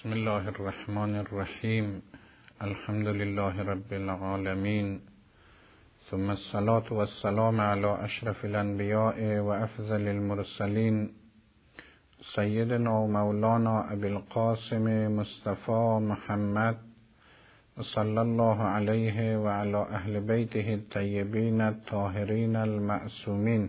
بسم الله الرحمن الرحیم. الحمد لله رب العالمین، ثم الصلاة والسلام على اشرف الانبیاء و افضل المرسلین، سیدنا و مولانا ابی القاسم مصطفى محمد صلی الله علیه و علی اهل بیته الطیبین الطاهرین المعصومین.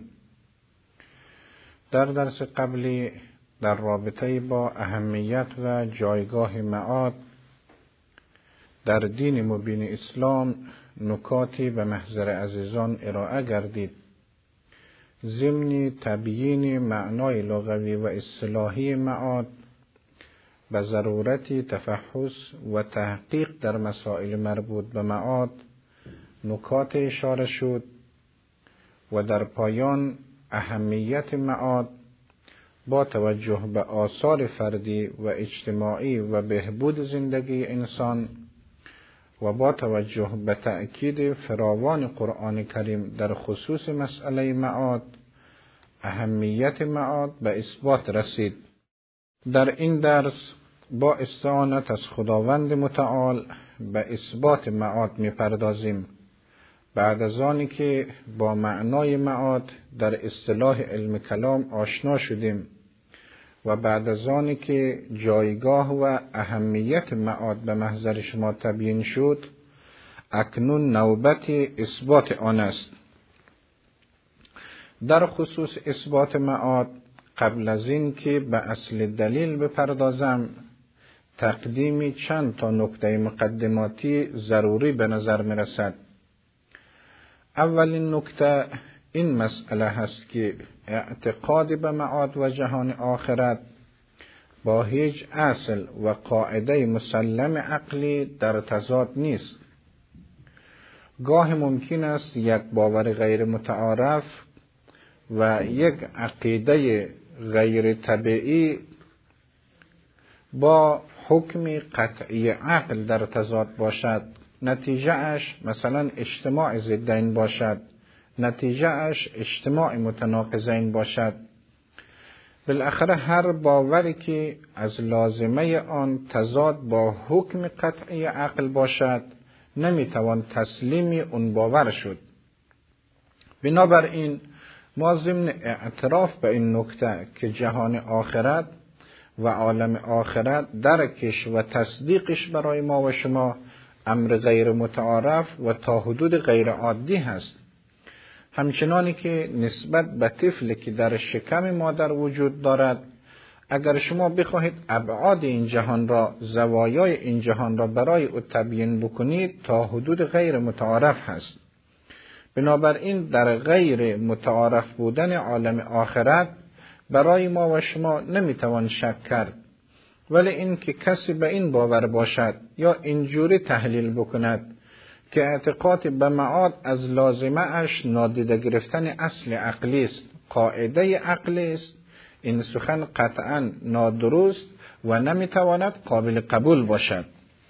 در درس قبلی در رابطه با اهمیت و جایگاه معاد در دین مبین اسلام نکاتی به محضر عزیزان ارائه گردید. ضمن تبیین معنای لغوی و اصطلاحی معاد به ضرورت تفحص و تحقیق در مسائل مربوط به معاد نکات اشاره شد و در پایان اهمیت معاد با توجه به آثار فردی و اجتماعی و بهبود زندگی انسان و با توجه به تأکید فراوان قرآن کریم در خصوص مسئله معاد، اهمیت معاد به اثبات رسید. در این درس با استعانت از خداوند متعال به اثبات معاد می‌پردازیم. بعد از آنی که با معنای معاد در اصطلاح علم کلام آشنا شدیم و بعد از آنی که جایگاه و اهمیت معاد به محضر شما تبیین شد، اکنون نوبت اثبات آن است. در خصوص اثبات معاد قبل از این که به اصل دلیل بپردازم، تقدیم چند تا نکته مقدماتی ضروری به نظر می رسد. اولین نکته این مسئله هست که اعتقاد به معاد و جهان آخرت با هیچ اصل و قاعده مسلم عقلی در تضاد نیست. گاه ممکن است یک باور غیر متعارف و یک عقیده غیر طبیعی با حکم قطعی عقل در تضاد باشد. نتیجه اش مثلا اجتماع ضدین باشد، نتیجه اش اجتماع متناقضین باشد. بالاخره هر باوری که از لازمه آن تضاد با حکم قطعی عقل باشد نمیتوان تسلیم اون باور شد. بنابراین ما ضمن اعتراف به این نکته که جهان آخرت و عالم آخرت درکش و تصدیقش برای ما و شما امر غیر متعارف و تا حدود غیر عادی هست، همچنانی که نسبت به طفلی که در شکم مادر وجود دارد، اگر شما بخواهید ابعاد این جهان را، زوایای این جهان را برای او تبیین بکنید، تا حدود غیر متعارف هست. بنابراین در غیر متعارف بودن عالم آخرت برای ما و شما نمیتوان شک کرد. ولی این که کسی به این باور باشد یا اینجوری تحلیل بکند که اعتقاد به معاد از لازمه اش نادیده گرفتن اصل عقلی است، قاعده عقلی است، این سخن قطعا نادرست و نمیتواند قابل قبول باشد.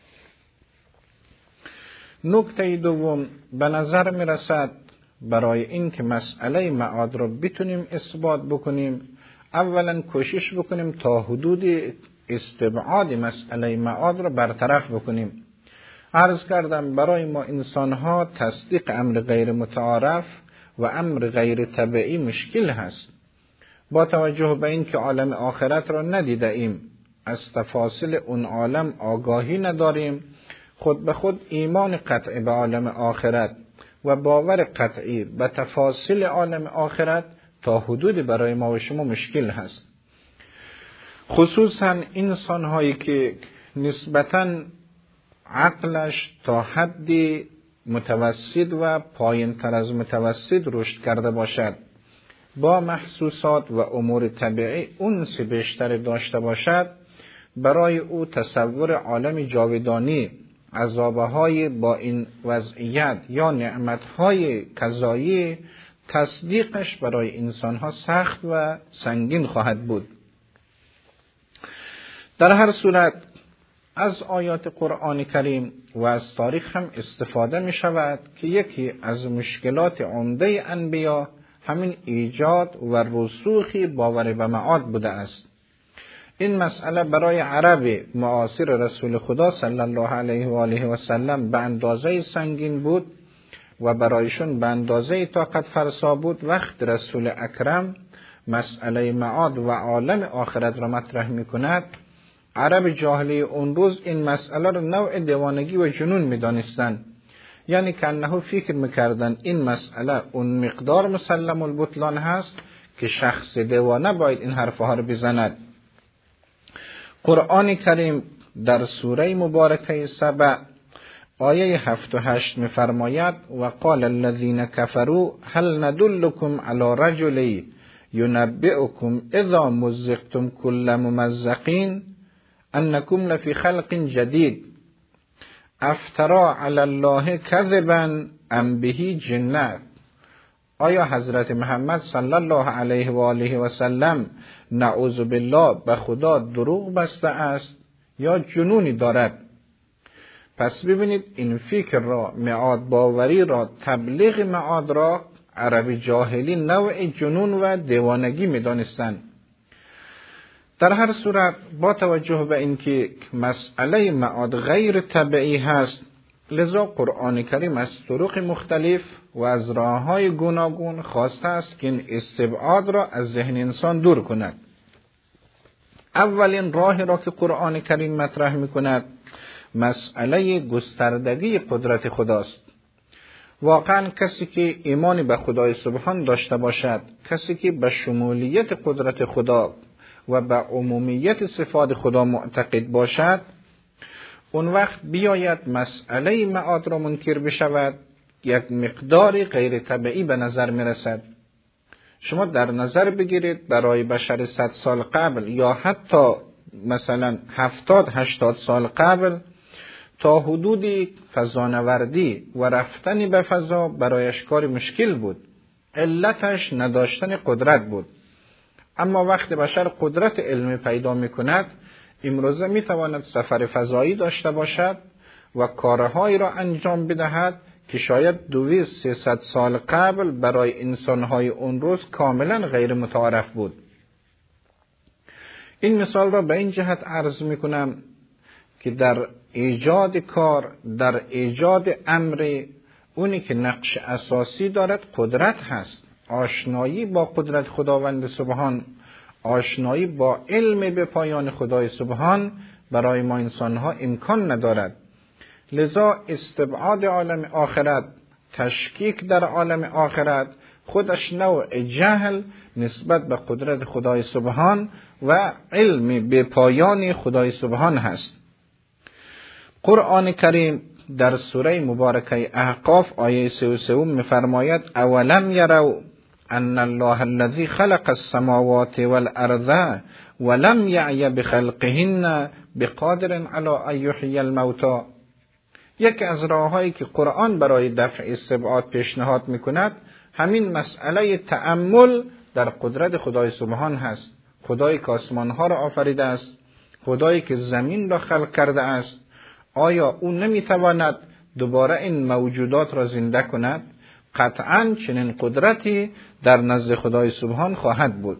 نکته دوم، به نظر میرسد برای این که مسئله معاد را بتونیم اثبات بکنیم، اولا کوشش بکنیم تا حدود استبعاد مسئله معاد را برطرف بکنیم. عرض کردم برای ما انسان‌ها تصدیق امر غیر متعارف و امر غیر طبیعی مشکل هست. با توجه به این که عالم آخرت را ندیده ایم، از تفاصیل اون عالم آگاهی نداریم، خود به خود ایمان قطعی به عالم آخرت و باور قطعی به تفاصیل عالم آخرت تا حدود برای ما و شما مشکل هست. خصوصا انسان‌هایی که نسبتاً عقلش تا حدی متوسط و پایین تر از متوسط رشد کرده باشد، با محسوسات و امور طبیعی انس بیشتر داشته باشد، برای او تصور عالم جاودانی، عذابهای با این وضعیت یا نعمتهای قضایی، تصدیقش برای انسانها سخت و سنگین خواهد بود. در هر صورت از آیات قرآن کریم و از تاریخ هم استفاده می شود که یکی از مشکلات عمده انبیا همین ایجاد و رسوخ باور به معاد بوده است. این مسئله برای عرب معاصر رسول خدا صلی الله علیه و آله و سلم به اندازه سنگین بود و برایشون به اندازه طاقت فرسا بود. وقت رسول اکرم مسئله معاد و عالم آخرت را مطرح میکند، عرب جاهلی اون روز این مسئله را نوع دیوانگی و جنون میدانستند. یعنی که انه فکر میکردن این مسئله اون مقدار مسلم البطلان هست که شخص دیوانه باید این حرفها رو بزند. قرآن کریم در سوره مبارکه سبع آیه 7 و 8 میفرماید و قال الذين كفروا هل ندلكم على رجل ينبئكم اذا مزقتم كل ممزقين انكم لفي خلق جديد افترا علی الله کذبا ام به جنة. آیا حضرت محمد صلی الله علیه و آله و سلم نعوذ بالله به خدا دروغ بسته است یا جنونی دارد؟ پس ببینید این فکر را، معاد باوری را، تبلیغ معاد را عرب جاهلی نوع جنون و دیوانگی می‌دانستند. در هر صورت با توجه به اینکه مسئله معاد غیر طبیعی هست، لذا قرآن کریم از طرق مختلف و از راه‌های گوناگون خواسته است که این استبعاد را از ذهن انسان دور کند. اولین راه را که قرآن کریم مطرح می‌کند مسئله گستردگی قدرت خداست. واقعا کسی که ایمانی به خدای سبحان داشته باشد، کسی که به شمولیت قدرت خدا و به عمومیت صفات خدا معتقد باشد، اون وقت بیاید مسئله معاد را منکر بشود، یک مقداری غیر طبیعی به نظر میرسد. شما در نظر بگیرید برای بشر 100 سال قبل یا حتی مثلا 70-80 سال قبل تا حدودی فضانوردی و رفتن به فضا برایش کار مشکل بود. علتش نداشتن قدرت بود. اما وقت بشر قدرت علمی پیدا می کند، امروزه می تواند سفر فضایی داشته باشد و کارهایی را انجام بدهد که شاید 200-300 سال قبل برای انسانهای اون روز کاملا غیر متعارف بود. این مثال را به این جهت عرض می کنم که در ایجاد کار، در ایجاد امر، اونی که نقش اساسی دارد قدرت هست. آشنایی با قدرت خداوند سبحان، آشنایی با علم به پایان خدای سبحان برای ما انسانها امکان ندارد. لذا استبعاد عالم آخرت، تشکیک در عالم آخرت خودش نوع جهل نسبت به قدرت خدای سبحان و علم به پایان خدای سبحان هست. قرآن کریم در سوره مبارکه احقاف آیه 33 می‌فرماید اولم یروا ان الله الذي خلق السماوات والارض ولم یعی بخلقهن بقادر علی ان یحیی الموتى. یکی از راه‌هایی که قرآن برای دفع استبعاد پیشنهاد می‌کند همین مسئله تأمل در قدرت خدای سبحان هست. خدایی که آسمان‌ها را آفریده است، خدایی که زمین را خلق کرده است، آیا او نمیتواند دوباره این موجودات را زنده کند؟ قطعاً چنین قدرتی در نزد خدای سبحان خواهد بود.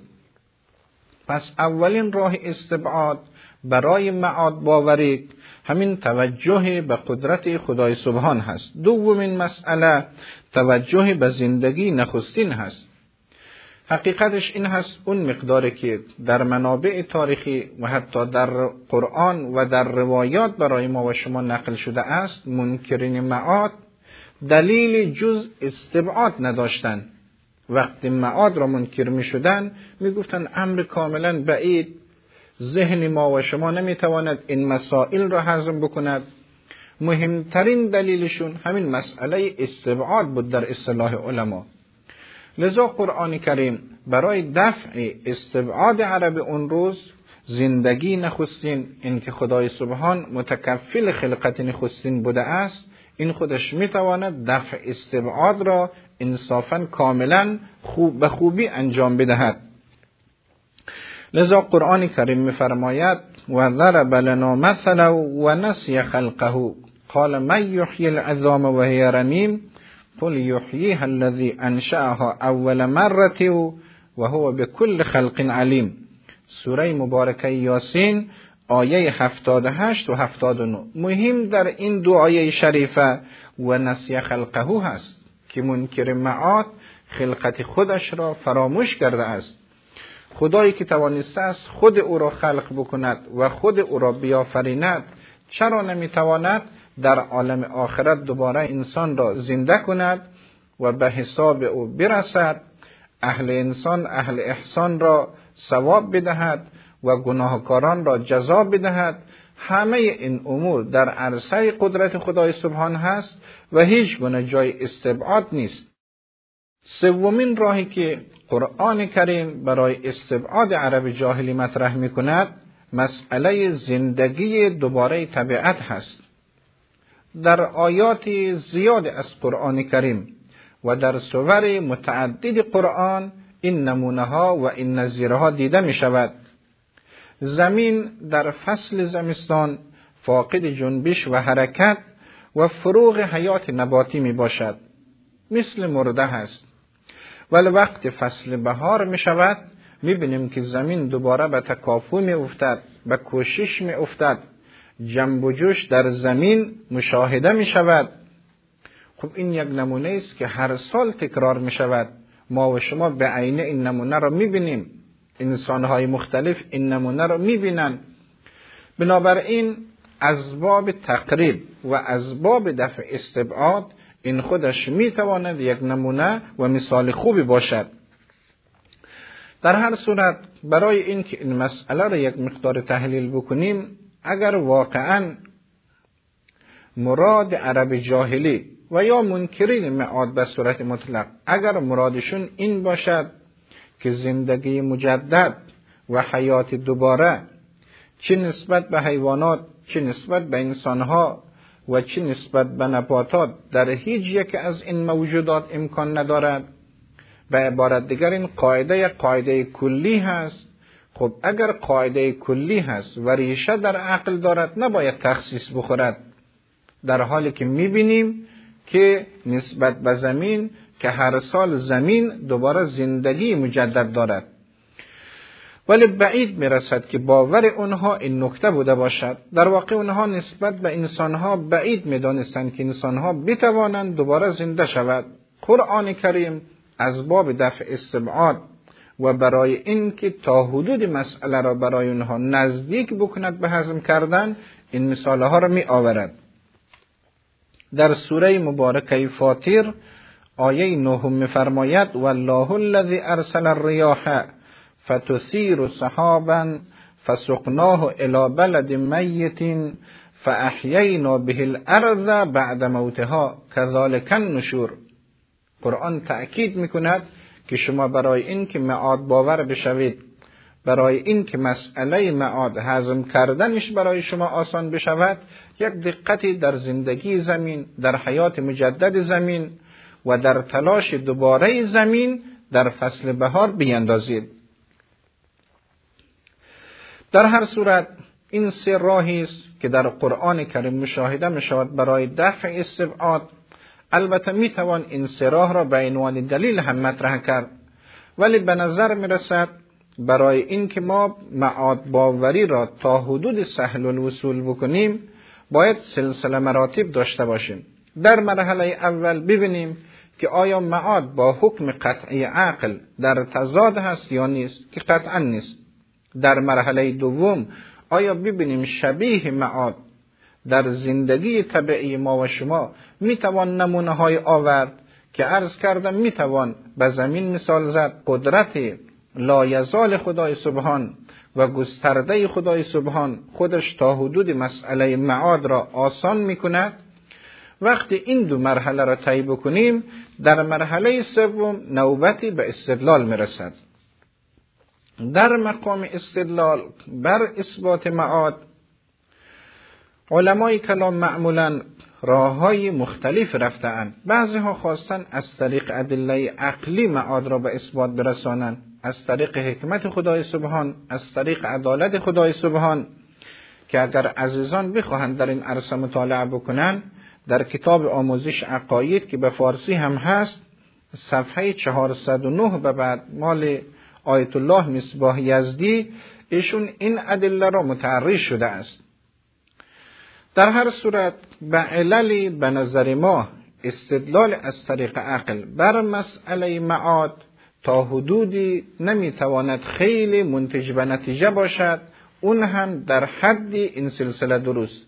پس اولین راه استبعاد برای معاد باوری همین توجه به قدرت خدای سبحان هست. دومین مسئله توجه به زندگی نخستین هست. حقیقتش این هست اون مقداری که در منابع تاریخی و حتی در قرآن و در روایات برای ما و شما نقل شده است، منکرین معاد دلیل جز استبعاد نداشتند. وقتی معاد را منکر می شدن می گفتن امر کاملا بعید، ذهن ما و شما نمی تواند این مسائل را هضم بکند. مهمترین دلیلشون همین مسئله استبعاد بود در اصطلاح علما. لذا قرآن کریم برای دفع استبعاد عرب اون روز زندگی نخستین، این که خدای سبحان متکفل خلقت نخستین بوده است، این خودش میتواند دفع استبعاد را انصافاً کاملا به خوبی انجام بدهد. لذا قرآن کریم میفرماید و ضرب لنا مثلا و نسی خلقه قال من یحیی العظام و هی رمیم قل یحییها الذی انشأها اول مرة و هو بكل خلق علیم. سوره مبارکه یاسین آیه 78 و 79. مهم در این دو آیه شریفه و نسی خلقه هست که منکر معاد خلقت خودش را فراموش کرده است. خدایی که توانسته است خود او را خلق بکند و خود او را بیافریند، چرا نمیتواند در عالم آخرت دوباره انسان را زنده کند و به حساب او برسد، اهل انسان اهل احسان را ثواب بدهد و گناهکاران را جزا بدهد. همه این امور در عرصه قدرت خدای سبحان هست و هیچ گونه جای استبعاد نیست. سومین راهی که قرآن کریم برای استبعاد عرب جاهلی مطرح می کند مسئله زندگی دوباره طبیعت هست. در آیات زیاد از قرآن کریم و در سور متعدد قرآن این نمونه ها و این نظیره ها دیده می شود. زمین در فصل زمستان فاقد جنبش و حرکت و فروغ حیات نباتی می باشد، مثل مرده هست. ولی وقت فصل بهار می شود می بینیم که زمین دوباره به تکافؤ می افتد، به کوشش می افتد، جنب و جوش در زمین مشاهده می شود. خب این یک نمونه است که هر سال تکرار می شود. ما و شما به عینه این نمونه را می بینیم، انسانهای مختلف این نمونه را می بینند. بنابراین اسباب تقریب و اسباب دفع استبعاد این خودش می تواند یک نمونه و مثال خوبی باشد. در هر صورت برای اینکه این مسئله را یک مقدار تحلیل بکنیم، اگر واقعا مراد عرب جاهلی و یا منکرین معاد به صورت مطلق اگر مرادشون این باشد که زندگی مجدد و حیات دوباره چه نسبت به حیوانات، چه نسبت به انسانها و چه نسبت به نباتات در هیچ یک از این موجودات امکان ندارد، به عبارت دیگر این قاعده کلی هست. خب اگر قاعده کلی هست و ریشه در عقل دارد نباید تخصیص بخورد، در حالی که میبینیم که نسبت به زمین که هر سال زمین دوباره زندگی مجدد دارد. ولی بعید میرسد که باور اونها این نکته بوده باشد. در واقع اونها نسبت به انسانها بعید میدانستند که انسانها بتوانند دوباره زنده شود. قرآن کریم اسباب دفع استبعاد و برای اینکه تا حدود مسئله را برای اونها نزدیک بکند به هضم کردن این مثاله ها را می آورد. در سوره مبارکه فاطر آیه 9 می‌فرماید والله الذی ارسل الرياح فتثير سحابا فسقناه الى بلد میت فاحیینا به الارض بعد موتها كذلك النشور. قرآن تأکید میکند که شما برای این که معاد باور بشوید، برای این که مسئله معاد هضم کردنش برای شما آسان بشود، یک دقتی در زندگی زمین، در حیات مجدد زمین و در تلاش دوباره زمین در فصل بهار بیندازید. در هر صورت این سه راهی است که در قرآن کریم مشاهده میشود برای دفع استبعاد. البته میتوان این سه راه را به عنوان دلیل هم مطرح کرد، ولی به نظر میرسد برای اینکه ما معاد باوری را تا حدود سهل الوصول بکنیم باید سلسله مراتب داشته باشیم. در مرحله اول ببینیم که آیا معاد با حکم قطعی عقل در تضاد هست یا نیست، که قطعا نیست. در مرحله دوم آیا ببینیم شبیه معاد در زندگی طبیعی ما و شما میتوان نمونه های آورد که عرض کردم میتوان به زمین مثال زد. قدرت لایزال خدای سبحان و گسترده خدای سبحان خودش تا حدود مسئله معاد را آسان میکند. وقتی این دو مرحله را طی بکنیم در مرحله سوم نوبتی به استدلال میرسد. در مقام استدلال بر اثبات معاد علمای کلام معمولاً راه‌های مختلف رفته‌اند. بعضی‌ها خواستن از طریق ادله عقلی معاد را به اثبات برسانند، از طریق حکمت خدای سبحان، از طریق عدالت خدای سبحان، که اگر عزیزان بخواهند در این عرصه مطالعه بکنند در کتاب آموزش عقاید که به فارسی هم هست صفحه 409 به بعد مال آیت الله مصباح یزدی ایشون این ادله را متعرض شده است. در هر صورت به عللی به نظر ما استدلال از طریق عقل بر مسئله معاد تا حدودی نمیتواند خیلی منتج به نتیجه باشد، اون هم در حدی این سلسله درست.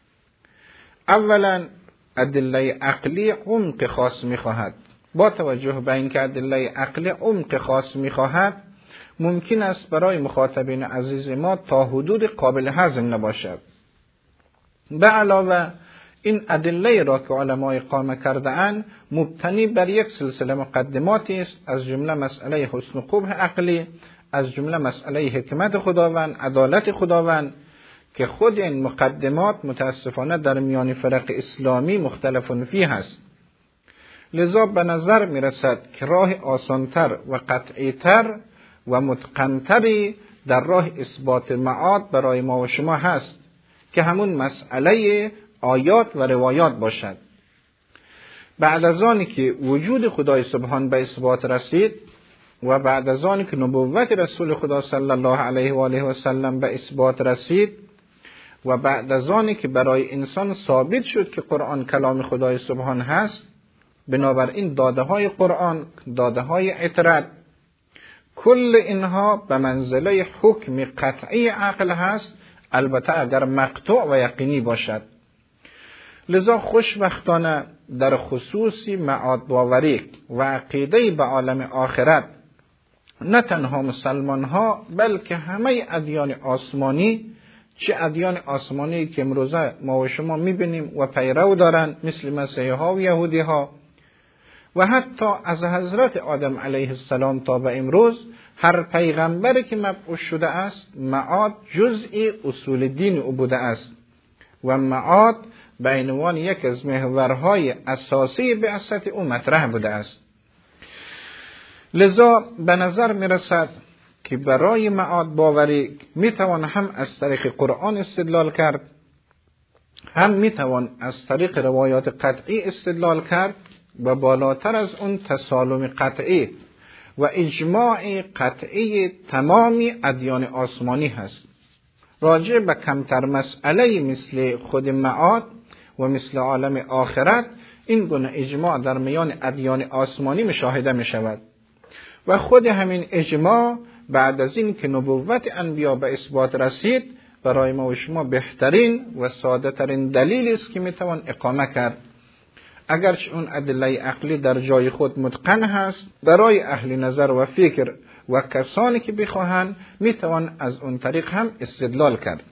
اولا ادله عقلی عمق خاص میخواهد. با توجه به اینکه ادله عقلی عمق خاص میخواهد، ممکن است برای مخاطبین عزیز ما تا حدود قابل هضم نباشد. به علاوه این ادله را که علمای قائم کرده اند مبتنی بر یک سلسله مقدماتی است، از جمله مسئله حسن و قبح عقلی، از جمله مسئله حکمت خداوند، عدالت خداوند، که خود این مقدمات متاسفانه در میان فرق اسلامی مختلف فیه هست. لذا به نظر می رسد که راه آسانتر و قطعیتر و متقنتری در راه اثبات معاد برای ما و شما هست که همون مسئله آیات و روایات باشد. بعد از آنی که وجود خدای سبحان به اثبات رسید و بعد از آنی که نبوت رسول خدا صلی الله علیه و آله و سلم به اثبات رسید و بعد از آنی که برای انسان ثابت شد که قرآن کلام خدای سبحان هست، بنابراین داده های قرآن، داده های عطرت، کل اینها به منزله حکم قطعی عقل هست، البته اگر مقطوع و یقینی باشد. لذا خوشبختانه در خصوصی معاد باوری و عقیده به عالم آخرت نه تنها مسلمان ها بلکه همه ادیان آسمانی، چه ادیان آسمانی که امروزه ما و شما میبینیم و پیرو دارن مثل مسیحی ها و یهودی ها و حتی از حضرت آدم علیه السلام تا به امروز، هر پیغمبری که مبعوث شده است معاد جزئی اصول دین او بوده است و معاد به عنوان یک از محورهای اساسی بعثت او مطرح بوده است. لذا به نظر می رسد که برای معاد باوری می توان هم از طریق قرآن استدلال کرد، هم می توان از طریق روایات قطعی استدلال کرد و بالاتر از اون تسالم قطعی و اجماع قطعی تمامی ادیان آسمانی هست. راجع به کمتر مسئله مثل خود معاد و مثل عالم آخرت، این گونه اجماع در میان ادیان آسمانی مشاهده می شود و خود همین اجماع بعد از این که نبوت انبیا به اثبات رسید، برای ما و شما بهترین و ساده ترین دلیل است که می توان اقامه کرد. اگرچه اون ادله عقلی در جای خود متقن هست، برای اهل نظر و فکر و کسانی که بخواهند می توان از اون طریق هم استدلال کرد.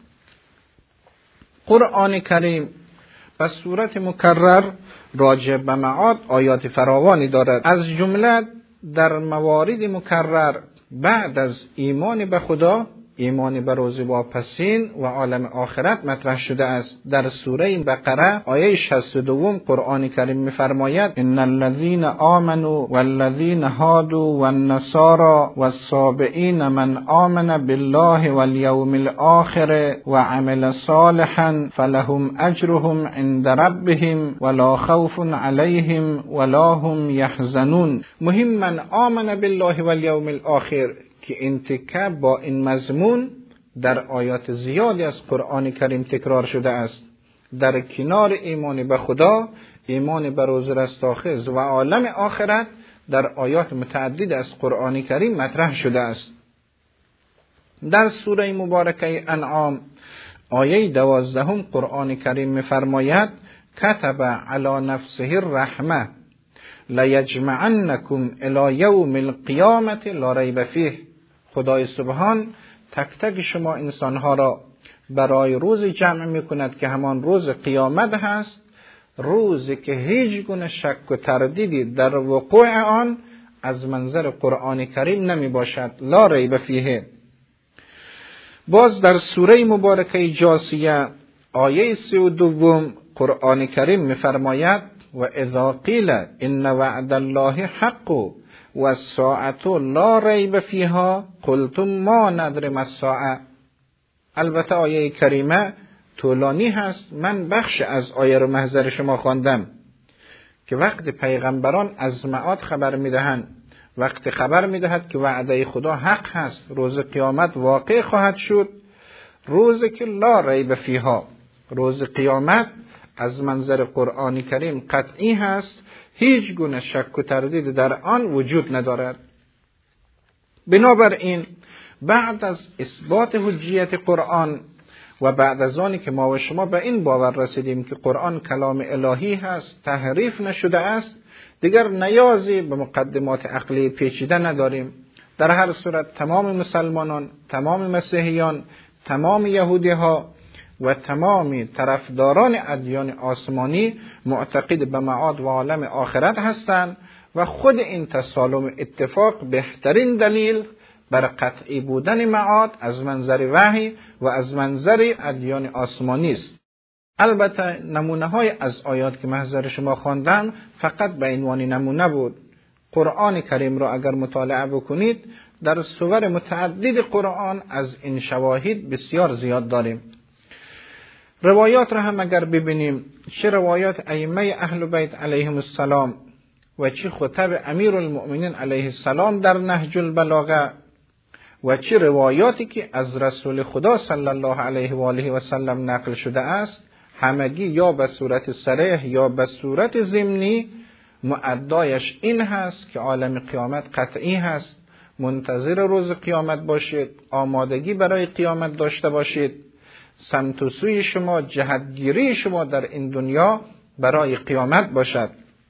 قرآن کریم به صورت مکرر راجع به معاد آیات فراوانی دارد. از جمله در موارد مکرر بعد از ایمان به خدا، ایمان به روز واپسین و عالم آخرت مطرح شده است. در سوره بقره آیه 62 قرآن کریم می‌فرماید: ان الذين آمنوا والذين هادوا والنصارى والصابئين من آمن بالله واليوم الآخر وعمل صالحا فلهم اجرهم عند ربهم ولا خوف عليهم ولا هم يحزنون. مهم من آمن بالله واليوم الآخر که این تکه با این مضمون در آیات زیادی از قرآن کریم تکرار شده است. در کنار ایمان به خدا، ایمان به روز رستاخیز و عالم آخرت در آیات متعدد از قرآن کریم مطرح شده است. در سوره مبارکه انعام آیه 12 قرآن کریم می‌فرماید: کتب علی نفسه الرحمه لیجمعنکم الی یوم القیامة لا ریب فیه. خدای سبحان تک تک شما انسانها را برای روز جمع میکند که همان روز قیامت هست، روزی که هیچ گونه شک و تردیدی در وقوع آن از منظر قرآن کریم نمی باشد. لا ریب فیه. باز در سوره مبارکه جاثیه آیه 32 قرآن کریم میفرماید: و اذا قیل ان وعد الله حق و الساعة لا ریب فیها قلتم ما ندری ما الساعة. البته آیه کریمه طولانی هست، من بخش از آیه رو محضر شما خواندم که وقت پیغمبران از معاد خبر میدهند وقتی خبر میدهد که وعده خدا حق هست، روز قیامت واقع خواهد شد، روزی که لا ریب فیها، روز قیامت از منظر قرآن کریم قطعی هست، هیچ گونه شک و تردید در آن وجود ندارد. بنابراین بعد از اثبات حجیت قرآن و بعد از آنی که ما و شما به این باور رسیدیم که قرآن کلام الهی هست، تحریف نشده است، دیگر نیازی به مقدمات عقلی پیچیده نداریم. در هر صورت تمام مسلمانان، تمام مسیحیان، تمام یهودی ها و تمام طرفداران ادیان آسمانی معتقد به معاد و عالم آخرت هستند و خود این تسالم اتفاق بهترین دلیل بر قطعی بودن معاد از منظر وحی و از منظر ادیان آسمانی است. البته نمونه های از آیات که محضر شما خواندم فقط به عنوان نمونه بود. قرآن کریم را اگر مطالعه بکنید در سور متعدد قرآن از این شواهد بسیار زیاد داریم. روایات را هم اگر ببینیم، چه روایات ائمه اهل بیت علیهم السلام و چه خطب امیر المؤمنین علیه السلام در نهج البلاغه و چه روایاتی که از رسول خدا صلی الله علیه و آله و سلم نقل شده است، همگی یا به صورت صریح یا به صورت ضمنی مؤدایش این هست که عالم قیامت قطعی هست. منتظر روز قیامت باشید، آمادگی برای قیامت داشته باشید، سمت و سوی شما، جهتگیری شما در این دنیا برای قیامت باشد.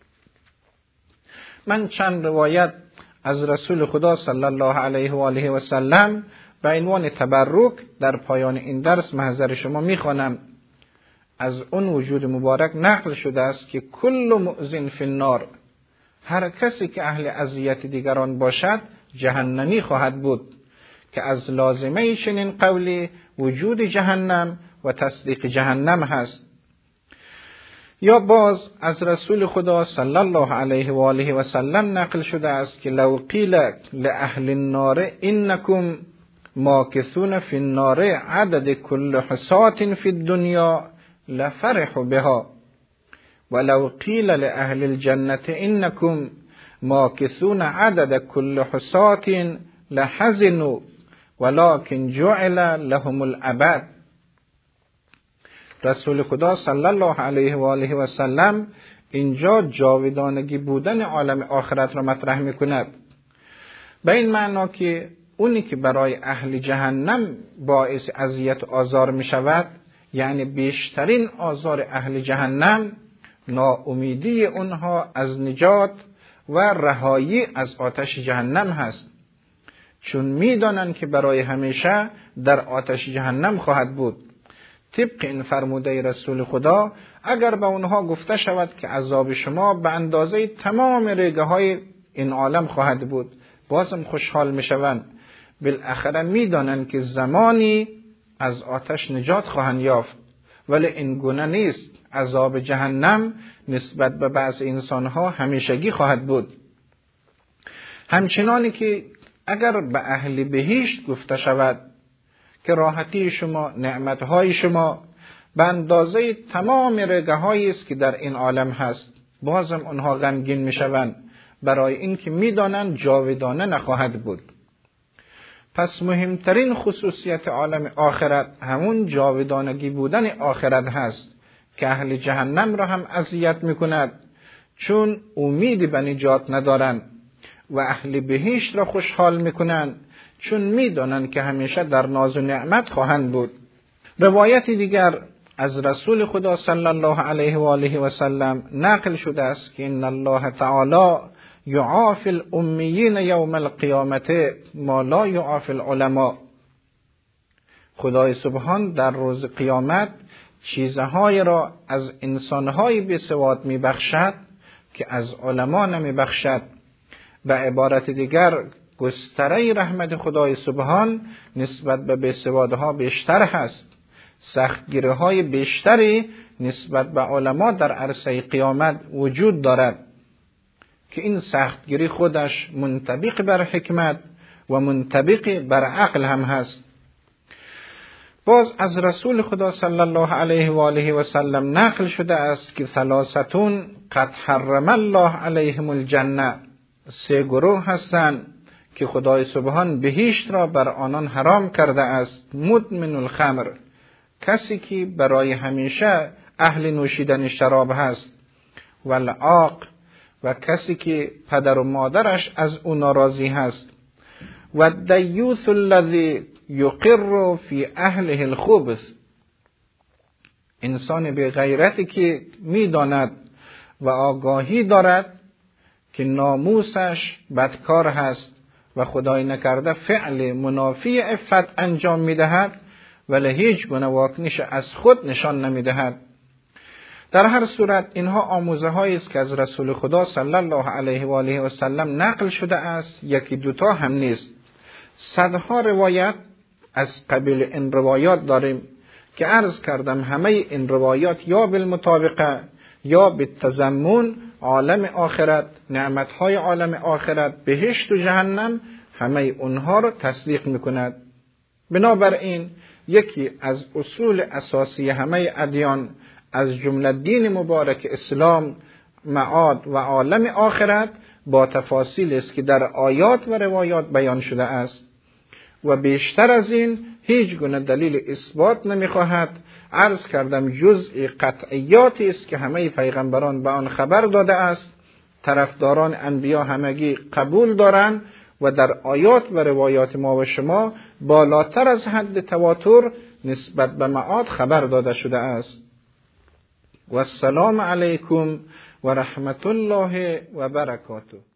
من چند روایت از رسول خدا صلی الله علیه و آله و سلم به عنوان تبرک در پایان این درس محضر شما میخوانم. از اون وجود مبارک نقل شده است که کل مؤذن فی النار، هر کسی که اهل اذیت دیگران باشد جهنمی خواهد بود، که از لازمه چنین قولی وجود جهنم و تصدیق جهنم هست. یا باز از رسول خدا صلی الله علیه و آله و سلم نقل شده است که لو قیل لأهل النار انکم ماکثون فی النار عدد کل حسات فی الدنیا لفرحوا بها، ولو قیل لأهل الجنة انکم ماکثون عدد کل حسات لحزنوا ولكن جعل لهم الابد. رسول خدا صلی الله علیه و آله و سلم اینجا جاودانگی بودن عالم آخرت را مطرح میکند، به این معنا که اونی که برای اهل جهنم باعث اذیت و آزار می شود، یعنی بیشترین آزار اهل جهنم ناامیدی اونها از نجات و رهایی از آتش جهنم هست، چون میدانند که برای همیشه در آتش جهنم خواهد بود. طبق این فرموده رسول خدا اگر به اونها گفته شود که عذاب شما به اندازه تمام ریگه های این عالم خواهد بود، بازم خوشحال میشوند. بالاخره میدانند که زمانی از آتش نجات خواهند یافت. ولی این گونه نیست، عذاب جهنم نسبت به بعض انسانها همیشگی خواهد بود. همچنانی که اگر به اهل بهشت گفته شود که راحتی شما، نعمتهای شما به اندازه تمام ریگه هایی است که در این عالم هست، بازم اونها غمگین میشوند، برای اینکه میدانند جاودانه نخواهد بود. پس مهمترین خصوصیت عالم آخرت همون جاودانگی بودن آخرت هست که اهل جهنم را هم اذیت میکند، چون امیدی به نجات ندارند، و اهل بهشت را خوشحال میکنند، چون میدانند که همیشه در ناز و نعمت خواهند بود. روایت دیگر از رسول خدا صلی الله علیه و آله و سلم نقل شده است که ان الله تعالی یعافی الامیین یوم القیامت ما لا یعافی العلماء. خدای سبحان در روز قیامت چیزهای را از انسانهای بی‌سواد میبخشد که از علما نمیبخشد. به عبارت دیگر گستره رحمت خدای سبحان نسبت به بی‌سوادها بیشتر هست. سختگیری‌های بیشتری نسبت به علما در عرصه قیامت وجود دارد که این سختگیری خودش منطبق بر حکمت و منطبق بر عقل هم هست. باز از رسول خدا صلی الله علیه و آله و سلم نقل شده است که ثلاثتون قد حرم الله علیهم الجنه 3 گروه هستند که خدای سبحان بهشت را بر آنان حرام کرده است. مدمن الخمر، کسی که برای همیشه اهل نوشیدن شراب هست. والعاق، و کسی که پدر و مادرش از او ناراضی هست. و الدیوث الذی یقر فی اهله الخبث، انسان به غیرتی که میداند و آگاهی دارد که ناموسش بدکار هست و خدای نکرده فعل منافی عفت انجام میدهد ولی هیچ گونه واکنش از خود نشان نمیدهد. در هر صورت اینها آموزه هایی است که از رسول خدا صلی الله علیه و آله و سلم نقل شده است. یکی دوتا هم نیست، صدها روایت از قبیل این روایات داریم که عرض کردم همه این روایات یا بالمطابقه یا بالتضمن عالم آخرت، نعمتهای عالم آخرت، بهشت و جهنم، همه اونها رو تصدیق میکند. بنابراین یکی از اصول اساسی همه ادیان از جمله دین مبارک اسلام معاد و عالم آخرت با تفاصیل است که در آیات و روایات بیان شده است و بیشتر از این هیچ گونه دلیل اثبات نمیخواهد. عرض کردم جزء قطعیاتی است که همه پیغمبران به آن خبر داده است، طرفداران انبیا همگی قبول دارند و در آیات و روایات ما و شما بالاتر از حد تواتر نسبت به معاد خبر داده شده است. و السلام علیکم و رحمت الله و برکاته.